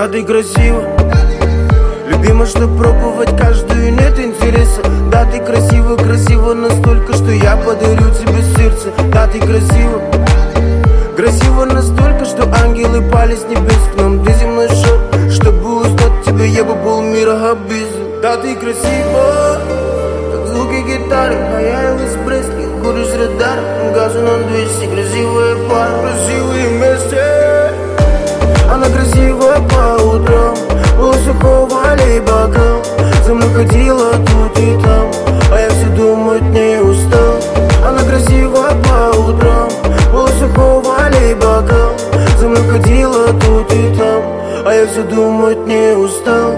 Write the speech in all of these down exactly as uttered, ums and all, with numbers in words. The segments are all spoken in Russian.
Да, ты красива, любима, что пробовать каждую, нет интереса. Да, ты красива, красива настолько, что я подарю тебе сердце. Да, ты красива, красиво настолько, что ангелы пали с небес к нам. Ты земной шел, чтобы узнать тебя, я бы полмира обязан. Да, ты красива, как звуки гитары, а я Элвис Пресли. Уходишь с радаром, газу на двести. Красивая пара, красивые вместе. Она красивая по утрам, полусухого лей бокал. За мной ходила тут и там, а я все думать не устал. Она красивая по утрам, полусухого лей бокал. За мной ходила тут и там, а я все думать не устал.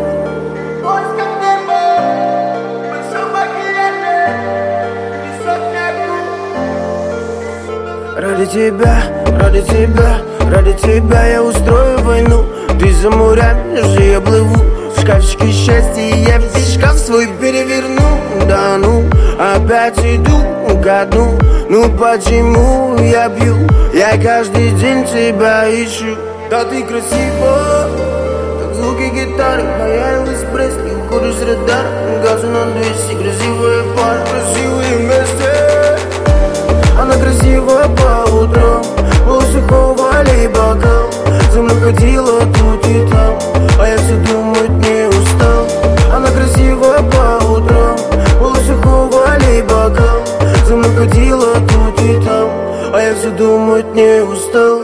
Ради тебя, ради тебя, ради тебя я устрою войну. Ты за морями, же я плыву. В шкафчике счастья я весь шкаф свой переверну. Да ну, опять иду ко дну. Ну почему я пью? Я каждый день тебя ищу. Да, ты красива, как звуки гитары, а я Элвис Пресли. Уходишь с радаром, газу на двести. Красивая пара, красивые вместе. Она красивая по утрам, полусухого лей бокал. За мной ходила тут и там, а я все думать не устал. Она красивая по утрам, полусухого лей бокал. За мной ходила тут и там, а я все думать не устал.